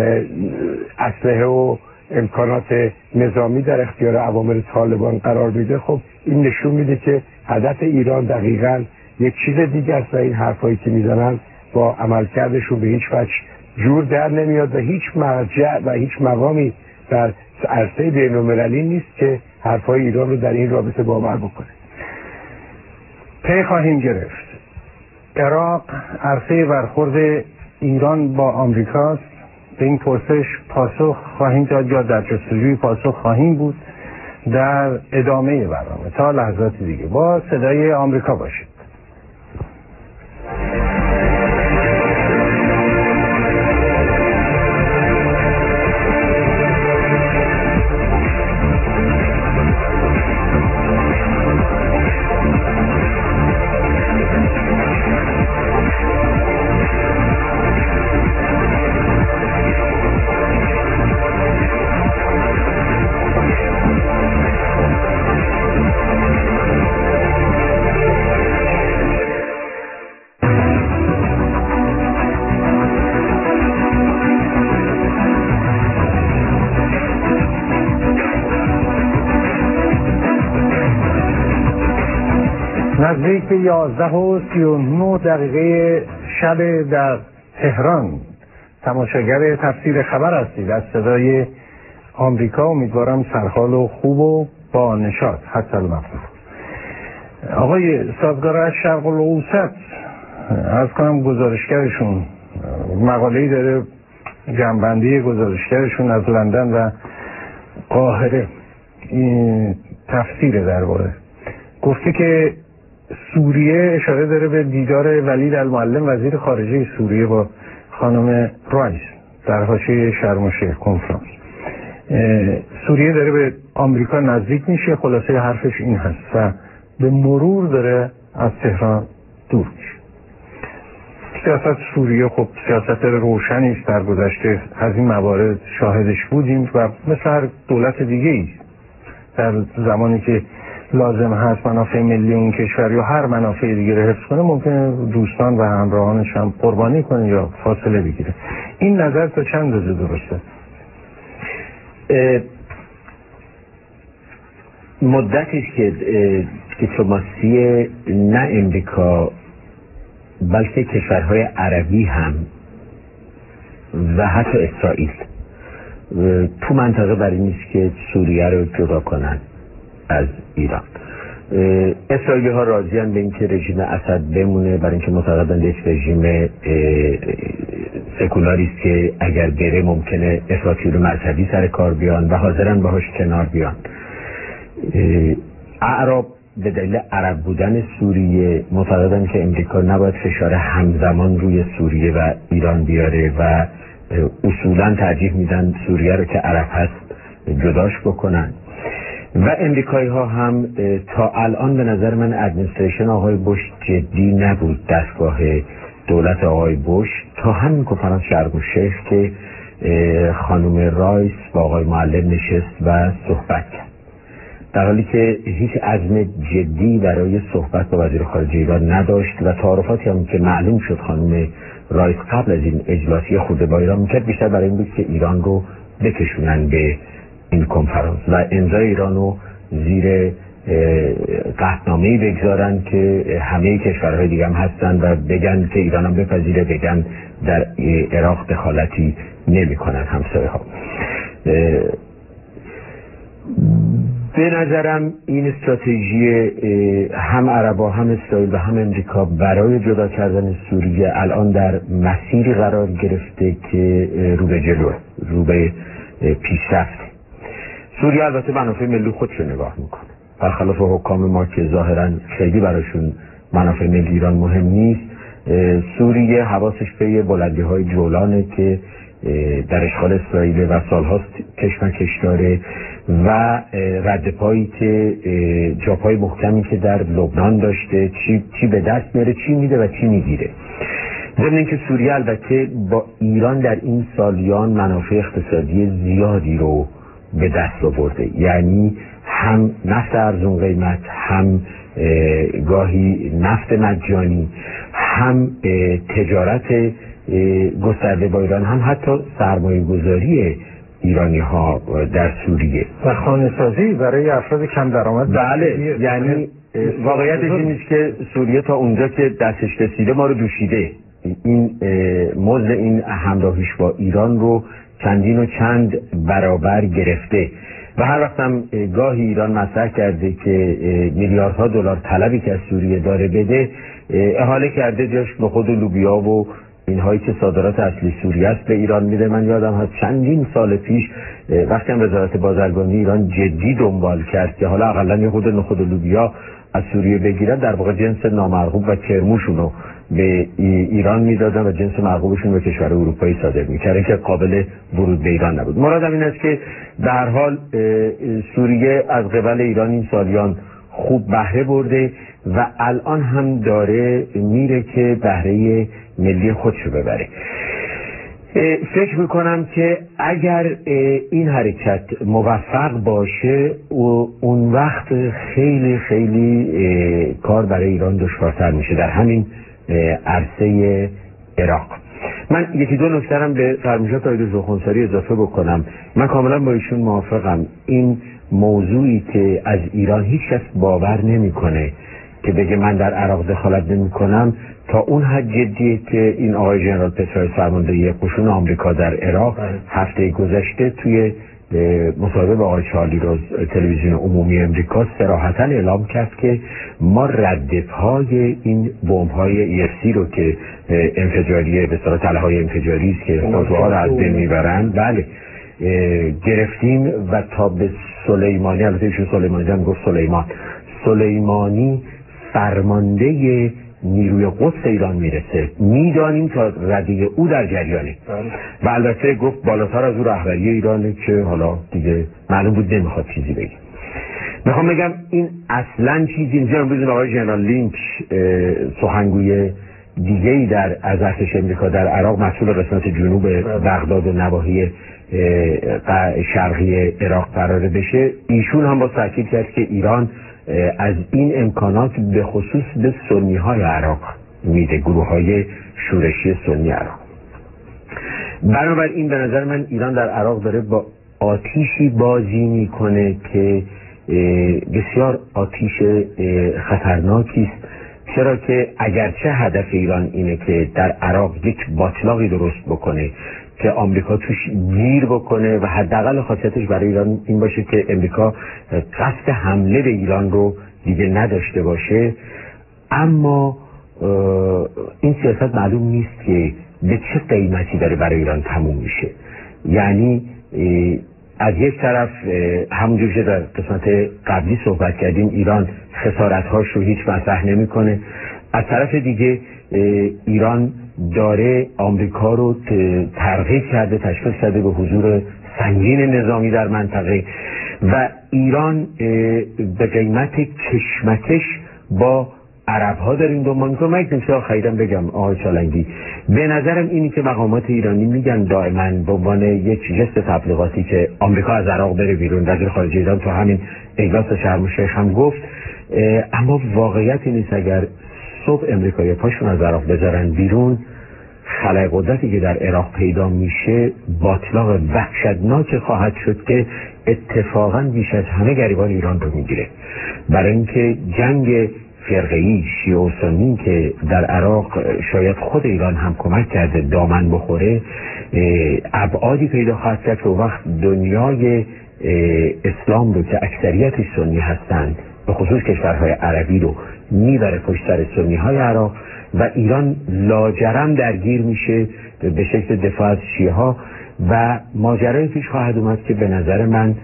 اسلحه و امکانات نظامی در اختیار عوامل طالبان قرار میده، خب این نشون میده که هدف ایران دقیقاً یک چیز دیگه است و این حرفایی که میزنن با عملکردشون به هیچ وجه جور در نمیاد و هیچ مرجع و هیچ مقامی در عرصه بین‌المللی نیست که حرفای ایران رو در این رابطه باور بکنه. پی خواهیم گرفت. عراق عرصه برخورد ایران با آمریکاست. به این پرسش پاسخ خواهیم داد یا در جستجوی پاسخ خواهیم بود در ادامه برنامه. تا لحظات دیگه با صدای آمریکا باشید. نزدیک به یازده و سی و نه دقیقه شب در تهران تماشاگر تفسیر خبر هستید از صدای آمریکا. امیدوارم سرحال و خوب و با نشاط. حتی المفروض. آقای سازگار از شرق الاوسط عرض کنم گزارشگرشون مقاله‌ای داره، جنبندی گزارشگرشون از لندن و قاهره این تفسیر درباره گفته که سوریه اشاره داره به دیدار ولید المعلم وزیر خارجه سوریه با خانم رایس در حاشیه شرم الشیخ کنفرانس. سوریه داره به آمریکا نزدیک میشه، خلاصه حرفش این هست و به مرور داره از تهران دور میشه. سیاست سوریه خب سیاست روشنی است، در گذشته از این موارد شاهدش بودیم و مثل هر دولت دیگه ای در زمانی که لازم هست منافع ملی اون کشور یا هر منافع دیگه رو حفظ کنه ممکنه دوستان و همراهانش هم قربانی کنه یا فاصله بگیره. این نظر تا چند روزه درسته؟ مدتیش که دیپلماسی نه امریکا بلکه کشورهای عربی هم و حتی اسرائیل تو منطقه برای نیست که سوریه رو جدا کنن از ایران. اسرائیلی ها راضی هستند به اینکه رژیم اسد بمونه، برای اینکه معتقدند یک رژیم سکولاری است که اگر بره ممکنه افراطی و مذهبی سر کار بیان و حاضرن باهاش کنار بیان. اعراب به دلیل عرب بودن سوریه معتقدند که امریکا نباید فشار همزمان روی سوریه و ایران بیاره و اصولا ترجیح میدن سوریه رو که عرب هست جداش بکنن. و امریکایی ها هم تا الان به نظر من ادمنستریشن آقای بوش جدی نبود، دستگاه دولت آقای بوش، تا همین کنفرانس شرم الشیخ که خانم رایس با آقای معلم نشست و صحبت کرد، در حالی که هیچ عزم جدی برای صحبت با وزیر خارجه ایران نداشت و تعارفاتی هم که معلوم شد خانم رایس قبل از این اجلاسی خود با ایران میکرد بیشتر برای این بود که ایران رو بکشونن به این کنفرانس و امضای ایران رو زیر قطعنامه‌ای بگذارن که همه کشورهای دیگه هم هستن و بگن که ایران هم بپذیره، بگن در عراق دخالتی نمی کنن همسایه ها. به نظرم این استراتژی هم عربا هم اسرائیل و هم امریکا برای جدا کردن سوریه الان در مسیری قرار گرفته که رو به جلو، رو به پیشرفت. سوریه البته منافع ملی خودش رو نگاه میکنه، برخلاف حکام ما که ظاهرا خیلی براشون منافع ملی ایران مهم نیست. سوریه حواسش به بلندی های جولانه که در اشغال اسرائیل و سالهاست کشمکش داره و رد پایی که جاپای محکمی که در لبنان داشته، چی, چی به دست میاره، چی میده و چی میگیره. ضمن اینکه سوریه البته با ایران در این سالیان منافع اقتصادی زیادی رو به دست آورده، یعنی هم نفت ارزون قیمت، هم گاهی نفت مجانی، هم تجارت گسترده با ایران، هم حتی سرمایه گذاری ایرانی ها در سوریه و خانه سازی برای افراد کم درآمد. بله، یعنی واقعیتش این نیست که سوریه تا اونجا که دستش رسیده ما رو دوشیده. این مزد این همراهیش با ایران رو چندین و چند برابر گرفته و هر وقت هم گاهی ایران مطرح کرده که میلیاردها دلار طلبی که از سوریه داره بده، احاله کرده جاش به خود لوبیا و اینهایی که صادرات اصلی سوریه است به ایران میده. من یادم هست چندین سال پیش وقتی هم وزارت بازرگانی ایران جدی دنبال کرد که حالا اقلا یه خود نخود لوبیا از سوریه بگیرن، در واقع جنس نامرغوب و کرموشون رو به ایران میدادن و جنس مرغوبشون به کشور اروپایی صادر میکردن که قابل ورود به ایران نبود. مرادم این است که در هر حال سوریه از قبل ایران این سالیان خوب بهره برده و الان هم داره میره که بهره ملی خودشو ببره. فکر میکنم که اگر این حرکت موفق باشه اون وقت خیلی خیلی کار برای ایران دشوارتر میشه در همین عرصه عراق. من یکی دو نکته هم به فرمایشات آقای خونساری اضافه بکنم. من کاملا با ایشون موافقم. این موضوعی که از ایران هیچ کس باور نمیکنه که بگه من در عراق دخالت نمیکنم، تا اون حد جدیه که این آقای ژنرال پتروس فرمانده قشون آمریکا در عراق هفته گذشته توی مصاحبه با آقای چارلی روز تلویزیون عمومی امریکا صراحتا اعلام کرد که ما ردپای این بمب‌های ای اف سی رو که انفجاریه به صورت تله‌های انفجاری است که خودروها رو از بین میبرن، بله گرفتیم و تا به سلیمانی، البته ایشون سلیمانی هم گفت سلیمان سلیمانی فرمانده نیروی قدس ایران میرسه، میدانیم تا رده او در جریانه و البته گفت بالاتر از او رهبری ایرانه که حالا دیگه معلوم بود نمیخواد چیزی بگه. میخوام بگم این اصلا چیزی نیست. امروز آقای ژنرال لینچ سخنگوی دیگه ای در از ارتش امریکا در عراق مسئول قسمت جنوب بغداد و نواحی شرقی عراق قراره بشه، ایشون هم با تاکید کرد که ایران از این امکانات به خصوص به سنی های عراق میده، گروه های شورشی سنی عراق. بنابراین به نظر من ایران در عراق داره با آتیشی بازی میکنه که بسیار آتیش خطرناکی است، چرا که اگرچه هدف ایران اینه که در عراق یک باطلاقی درست بکنه که آمریکا توش گیر بکنه و حداقل خاصیتش برای ایران این باشه که امریکا قصد حمله به ایران رو دیگه نداشته باشه، اما این سیاست معلوم نیست که به چه قیمتی داره برای ایران تموم میشه. یعنی از یک طرف همونجور که در قسمت قبلی صحبت کردیم ایران خسارت‌هاش رو هیچ مطرح نمی‌کنه، از طرف دیگه ایران داره آمریکا رو ترغیب کرده، تشویق کرده به حضور سنگین نظامی در منطقه و ایران به قیمت کشمکش با عرب ها داریم دنبال میکنم. من یک نکته خیرم بگم آقای چالنگی، به نظرم اینی که مقامات ایرانی میگن دائما به عنوان یک جست تبلیغاتی که آمریکا از عراق بره بیرون، وزیر خارجه ایران تو همین اجلاس شرم الشیخ هم گفت، اما واقعیت نیست. اگر صبح امریکایی پاشون از عراق بذارن بیرون، خلای قدرتی که در عراق پیدا میشه باطلاق وحشتناک خواهد شد که اتفاقا بیش از همه گریبان ایران رو میگیره، برای اینکه جنگ فرقه‌ای شیعه و سنی که در عراق شاید خود ایران هم کمک کرده دامن بخوره، ابعادی پیدا خواهد کرد که وقت دنیای اسلام رو که اکثریتش سنی هستند به خصوص کشورهای عربی رو میبره پشت سر سنی های عراق و ایران لاجرم درگیر میشه به شکل دفاع از شیعه ها و ماجرای پیش خواهد اومد که به نظر من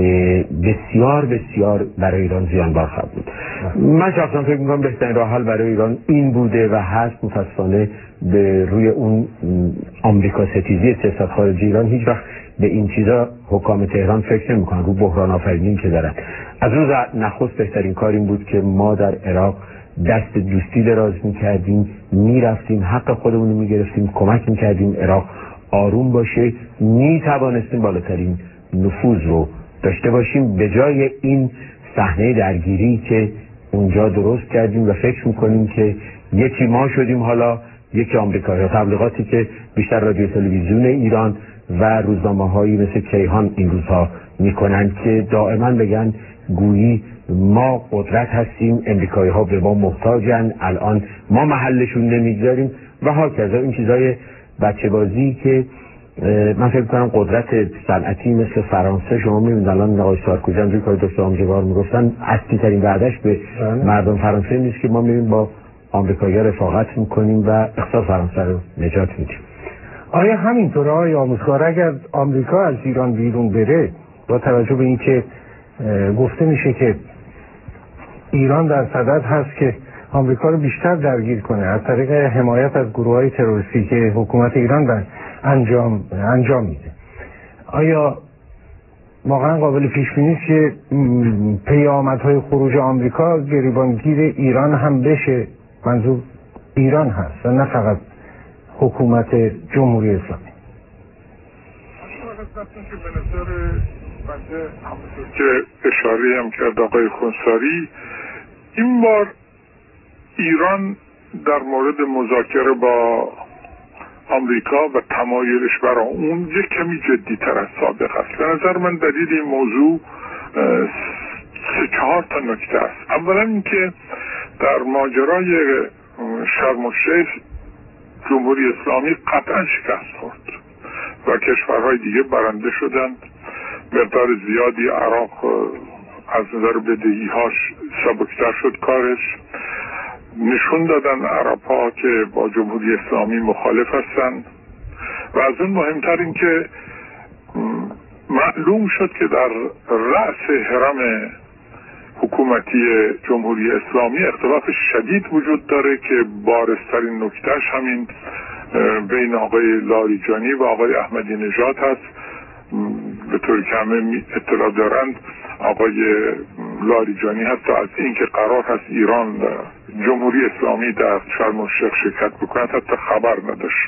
بسیار بسیار برای ایران زیانبار خواهد بود. من شخصا فکر میکنم بهترین راه حل برای ایران این بوده و هست، متاسفانه به روی اون آمریکا ستیزی سیاست خارجی ایران هیچ وقت به این چیزا حکام تهران فکر نمیکنن، رو بحران آفرینی که دارن. از روز نخست بهترین کار این بود که ما در عراق دست دوستی دراز میکردیم، میرفتیم حق خودمون رو میگرفتیم، کمک میکردیم عراق آروم باشه، میتوانستیم بالاترین نفوذ رو داشته باشیم به جای این صحنه درگیری که اونجا درست کردیم و فکر میکنیم که یکی ما شدیم حالا یکی آمریکا. تبلیغاتی که بیشتر رادیو تلویزیون ایران و روزنامه‌هایی مثل کیهان این روزها میکنن که دائما بگن گویی ما قدرت هستیم، امریکایی ها به ما محتاجن، الان ما محلشون نمیگذاریم و هاکذا این چیزای بچه بازی که من فکر کنم قدرت صنعتی مثل فرانسه، شما میبینید الان آقای سارکوزی هم روی کار دکتر آموزگار میگفتن اصلی ترین وعده‌اش به مردم فرانسه نیست که ما میبینیم با آمریکایی‌ها رفاقت میکنیم و اقتصاد فرانسه رو نجات میدیم. آیا همینطور آقای آموزگار اگر آمریکا از ایران بیرون بره، با توجه به اینکه گفته میشه که ایران در صدد هست که آمریکا رو بیشتر درگیر کنه از طریق حمایت از گروه‌های تروریستی که حکومت ایران بر انجام انجام میده، آیا واقعا قابل پیش بینی است که پیامدهای خروج آمریکا گریبانگیر ایران هم بشه؟ منظور ایران هست و نه فقط حکومت جمهوری اسلامی. که اشاره هم کرد آقای خونساری، این بار ایران در مورد مذاکره با آمریکا و تمایلش برای اون یک کمی جدی تر از سابق است. به نظر من دلیل این موضوع سه چهار تا نکته است. اولا اینکه در ماجرای شرم الشیخ جمهوری اسلامی قطعا شکست خورد و کشورهای دیگه برنده شدند مقدار زیادی عراق از نظر بدهی‌هاش سبکتر شد کارش. نشون دادن عرب ها که با جمهوری اسلامی مخالف هستن و از اون مهمتر این که معلوم شد که در رأس هرم حکومتی جمهوری اسلامی اختلاف شدید وجود داره که بارزترین نکتهش همین بین آقای لاریجانی و آقای احمدی نژاد هست. به طوری که همه اطلاع دارند آقای لاریجانی حتی از این که قرار هست ایران و جمهوری اسلامی در شرم الشیخ شرکت بکنند حتی خبر نداشت.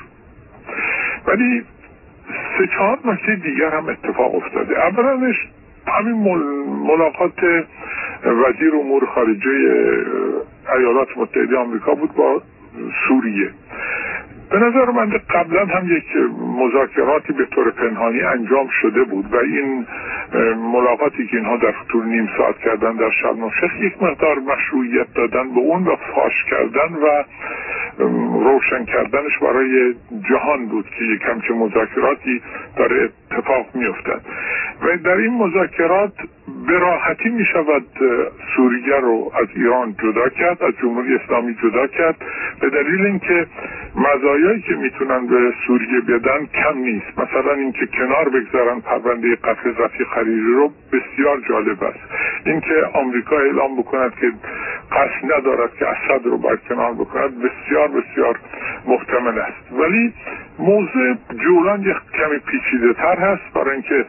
ولی سه چهار نکته دیگر هم اتفاق افتاده. اولش همین ملاقات وزیر امور خارجه ایالات متحده آمریکا بود با سوریه. به نظر من قبلا هم یک مذاکراتی به طور پنهانی انجام شده بود و این ملاقاتی که اینها در طول نیم ساعت کردن در شرم الشیخ یک مقدار مشروعیت دادن به اون و فاش کردن و روشن کردنش برای جهان بود که یک همچین مذاکراتی داره اتفاق می افتد و در این مذاکرات به راحتی می شود سوریه رو از ایران جدا کرد، از جمهوری اسلامی جدا کرد، به دلیل اینکه مزایایی که میتونن به سوریه بدن کم نیست. مثلا اینکه کنار بگذارن پرونده قتل رفیق حریری رو بسیار جالب است. اینکه آمریکا اعلام بکند که قصد ندارد که اسد رو بر کنار بکند بسیار بسیار محتمل است. ولی موضوع جولان یک کمی پیچیده تر هست، برای اینکه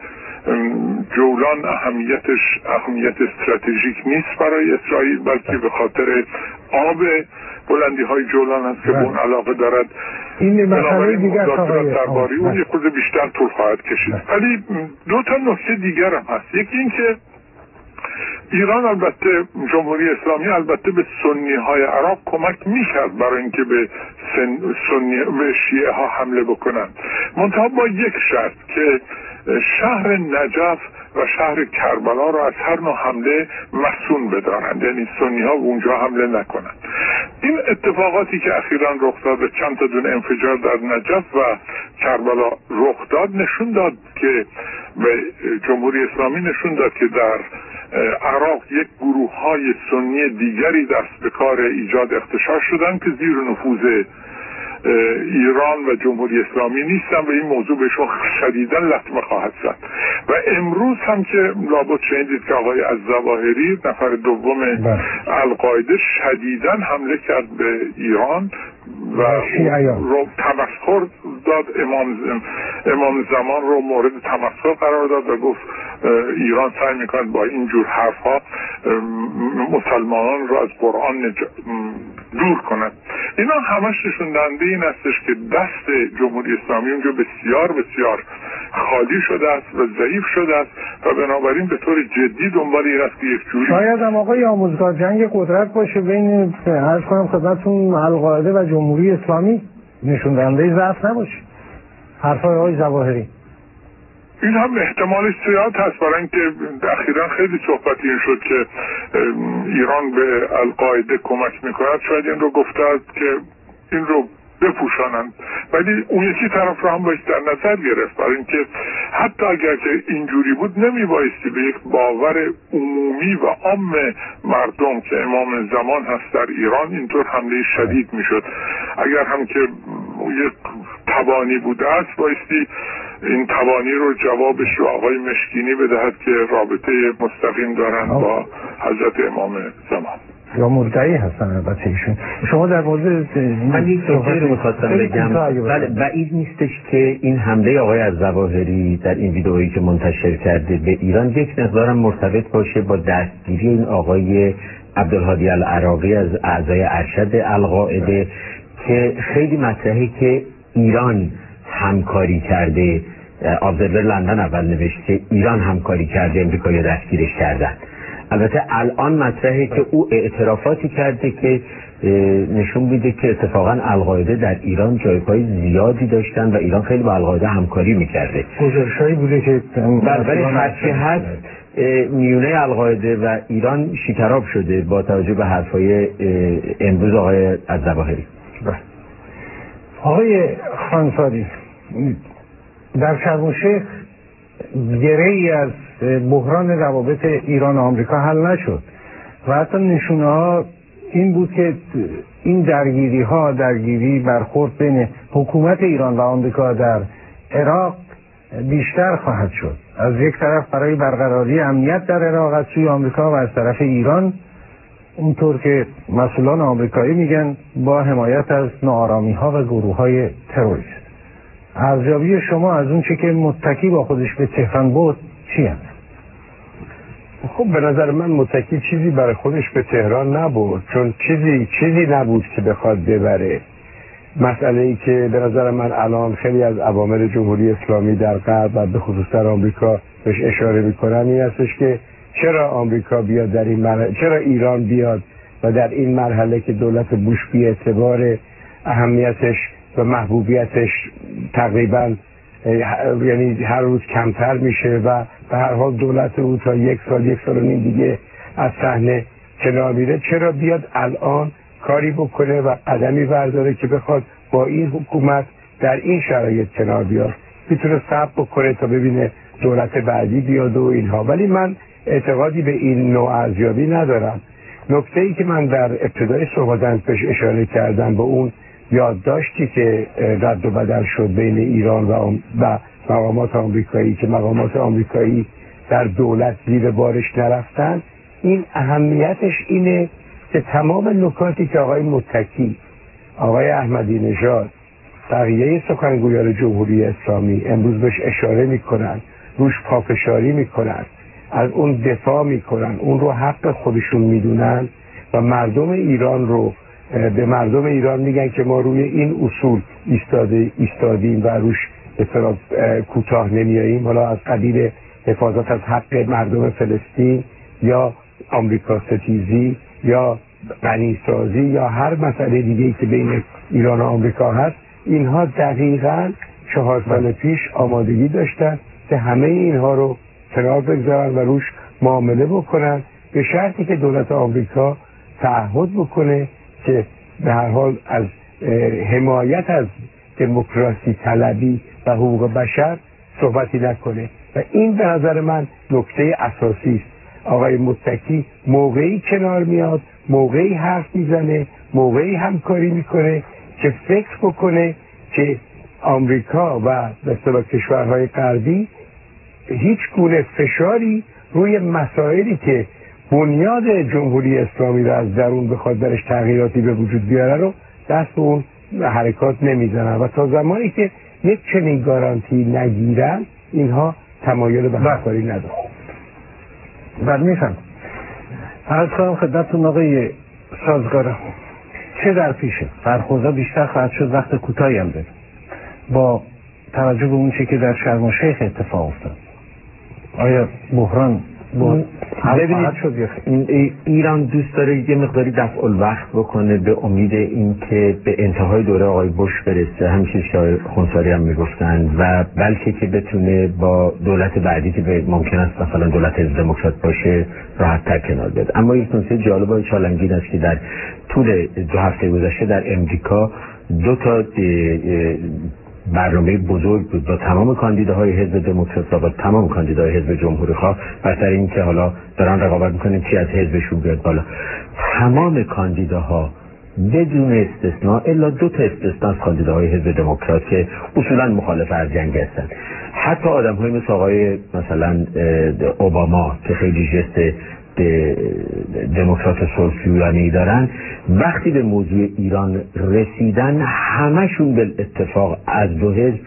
جولان اهمیتش اهمیت استراتژیک نیست برای اسرائیل، بلکه به خاطر آب بلندی های جولان هست که به اون علاقه دارد. این مسئله دیگر درباره اون یک خود بیشتر طول خواهد کشید. ولی دو تا نکته دیگر هم هست. یکی این که ایران البته جمهوری اسلامی البته به سنی های عراق کمک میکرد برای اینکه به سنی به شیعه ها حمله بکنن، منتها با یک شرط که شهر نجف و شهر کربلا را از هر نوع حمله مصون بدارند، یعنی سنی ها اونجا حمله نکنند. این اتفاقاتی که اخیراً رخ داد و چند تا دونه انفجار در نجف و کربلا رخ داد نشون داد که به جمهوری اسلامی نشون داد که در عراق یک گروه های سنی دیگری دست به کار ایجاد اغتشاش شدن که زیر نفوذ ایران و جمهوری اسلامی نیستن و این موضوع بهشون شدیداً لطمه خواهد زد. و امروز هم که لابد شنیدید که آقای الظواهری نفر دوم القاعده شدیداً حمله کرد به ایران و رو تمسخر داد، امام امام زمان رو مورد تمسخر قرار داد و گفت ایران سعی میکند با اینجور حرفها مسلمانان رو از قرآن دور کنند. اینا همش نشون دهنده این استش که دست جمهوری اسلامی اونجا بسیار بسیار خالی شده است و ضعیف شده است و بنابراین به طور جدی دنبال این است که یک جوری شاید هم آقای آموزگار جنگ قدرت باشه بین عرض کنم خدمتتون القاعده و جمهوری اسلامی، نشون دهنده ضعف نباشه حرفای آقای ظواهری. این هم احتمالش زیاد هست، برای اینکه اخیراً خیلی صحبتی این شد که ایران به القاعده کمک میکند. شاید این رو گفته که این رو بپوشانند، ولی اون یکی طرف رو هم باید در نظر گرفت، برای اینکه حتی اگر که اینجوری بود نمیبایستی به یک باور عمومی و عام مردم که امام زمان هست در ایران اینطور حمله شدید میشد. اگر هم که یک تبانی بوده است بایستی این تبانی رو جوابش رو آقای مشکینی بدهد که رابطه مستقیم دارن با حضرت امام زمان یا مدعی هستن البته ایشون. شما در مورد من یک نکته رو می‌خواستم بگم، بله بعید نیستش که این حمله آقای الظواهری در این ویدئویی که منتشر کرده به ایران یک مقدارم مرتبط باشه با دستگیری این آقای عبدالهادی العراقی از اعضای ارشد القاعده که خیلی مطرحه که ایران همکاری کرده. آبزرور لندن اول نوشته ایران همکاری کرده، امریکایی دستگیرش کردن. البته الان مطرحه که او اعترافاتی کرده که نشون میده که اتفاقا القاعده در ایران جایگاه زیادی داشتن و ایران خیلی با القاعده همکاری میکرده. گزارشایی بوده که ولی هرچی هست میونه القاعده و ایران شیکراب شده با توجه به حرفای امروز آقای الظواهری. آقای خانساری در شرم الشیخ گره‌ای از بحران روابط ایران و آمریکا حل نشد و حتی نشونه ها این بود که این درگیری ها درگیری برخورد بین حکومت ایران و آمریکا در عراق بیشتر خواهد شد. از یک طرف برای برقراری امنیت در عراق از سوی آمریکا و از طرف ایران اونطور که مسئولان آمریکایی میگن با حمایت از ناآرامی ها و گروه های تروریست. ارزیابی شما از اون چه که متکی با خودش به تهران بود چی هست؟ خب به نظر من متکی چیزی برای خودش به تهران نبود، چون چیزی چیزی نبود که بخواد ببره. مسئله ای که به نظر من الان خیلی از عوامل جمهوری اسلامی در غرب و به خصوص در آمریکا بهش اشاره میکنن این هستش که چرا آمریکا بیاد در این مرحله، چرا ایران بیاد و در این مرحله که دولت بوش بی اعتبار اهمیتش و محبوبیتش تقریبا یعنی هر روز کمتر میشه و به هر حال دولت او تا یک سال یک سال و نیم دیگه از صحنه کنار میره، چرا بیاد الان کاری بکنه و قدمی برداره که بخواد با این حکومت در این شرایط کنار بیاد؟ میتونه صبر بکنه تا ببینه دولت بعدی بیاد و اینها. ولی من اعتقادی به این نوع ارزیابی ندارم. نکته ای که من در ابتدای صحبتم بهش اشاره کردم با اون یادداشتی که رد و بدل شد بین ایران و مقامات آمریکایی که مقامات آمریکایی در دولت زیر بارش نرفتن، این اهمیتش اینه که تمام نکاتی که آقای متکی، آقای احمدی نژاد، بقیه سخنگویان جمهوری اسلامی امروز بهش اشاره میکنن، روش پافشاری میکنن، از اون دفاع میکنن، اون رو حق خودشون میدونن و مردم ایران رو به مردم ایران میگن که ما روی این اصول ایستاده ایستادیم و روش اصلا کوتاه نمیاییم، حالا از قبیل حفاظت از حق مردم فلسطین یا آمریکا ستیزی یا غنیسازی یا هر مسئله دیگه‌ای که بین ایران و آمریکا هست. اینها دقیقاً چهار سال پیش آمادگی داشتن که همه اینها رو کنار بگذارن و روش معامله بکنن، به شرطی که دولت آمریکا تعهد بکنه که به هر حال از حمایت از دموکراسی طلبی و حقوق بشر صحبتی نکنه. و این به نظر من نکته اساسی است. آقای متکی موقعی کنار میاد، موقعی حرف میزنه، موقعی همکاری میکنه که فکر بکنه که آمریکا و به اصطلاح کشورهای غربی هیچ گونه فشاری روی مسائلی که بنیاد جمهوری اسلامی را از درون بخواد درش تغییراتی به وجود بیاره رو دست به اون حرکات نمیزنن و تا زمانی که یک چنین گارانتی نگیرن اینها تمایل به همکاری ندارن. بله میفهم. عرض کنم خدمتتون آقای سازگارا، چه در پیشه؟ برخوردها بیشتر خواهد شد، وقت کوتاهی هم داریم با توجه به اون چی که در شرم الشیخ اتفاق افتاد. آیا بحران ببینید ایران دوست داره یه مقداری دفع الوقت بکنه به امید اینکه به انتهای دوره آقای بوش برسه، همین چیزی خونساری هم میگفتن، و بلکه که بتونه با دولت بعدی که به ممکن است مثلا دولت حزب دموکرات باشه راحت تر کنار بیاد. اما یک نکته جالب و چالنگین است که در طول دو هفته گذشته در امریکا دو تا برنامه بزرگ بود با تمام کاندیداهای حزب دموکرات و با تمام کاندیداهای حزب جمهوری خواه، بر سر این که حالا دارن رقابت میکنیم کی از حزبشون بیاد بالا. تمام کاندیداها بدون استثناء الا دو تا استثناء از کاندیداهای حزب دموکرات که اصولا مخالف از جنگ هستن، حتی آدم‌های مثل آقای مثلا اوباما که خیلی جست دموکرات صلح‌جویانه‌ای دارن، وقتی به موضوع ایران رسیدن همشون به اتفاق از دو حزب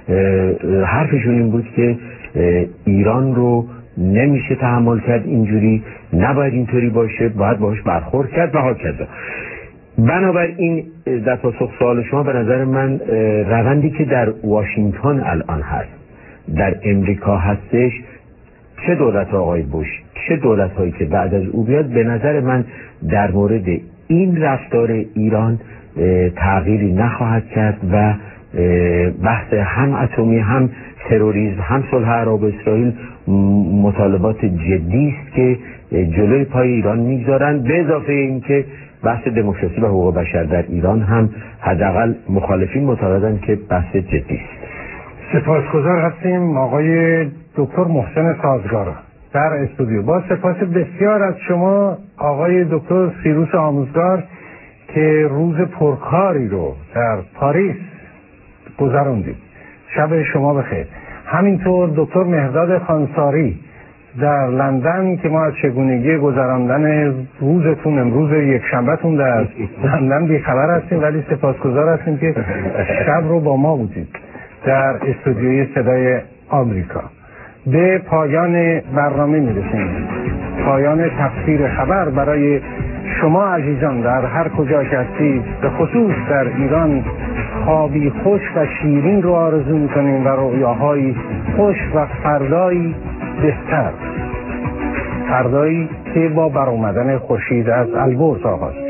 حرفشون این بود که ایران رو نمیشه تحمل کرد، اینجوری نباید اینطوری باشه، باید باهاش برخورد کرد و ها کرد. بنابراین در پاسخ سوال شما به نظر من روندی که در واشنگتن الان هست در امریکا هستش، چه دولت آقای بوش چه دولت هایی که بعد از او بیاد، به نظر من در مورد این رفتار ایران تغییری نخواهد کرد و بحث هم اتمی هم تروریسم هم صلح عرب و اسرائیل مطالبات جدی است که جلوی پای ایران میگذارن، به اضافه اینکه بحث دموکراسی و حقوق بشر در ایران هم حداقل مخالفین معتقدند که بحث جدی است. سپاسگزار هستیم آقای دکتر محسن سازگارا. در استودیو. با سپاس بسیار از شما آقای دکتر سیروس آموزگار که روز پرکاری رو در پاریس گذروندید. شب شما بخیر. همینطور دکتر مهرداد خانساری در لندن که ما از چگونگی گذراندن روزتون امروز یک شنبهتون در لندن بیخبر هستیم، ولی سپاسگزار هستیم که شب رو با ما بودید در استودیوی صدای آمریکا. به پایان برنامه میرسیم، پایان تفسیر خبر برای شما عزیزان در هر کجا که هستید، به خصوص در ایران خوابی خوش و شیرین رو آرزو میکنیم و رویاهایی خوش و فردایی بهتر، فردایی که با برآمدن خورشید از البرز آغاز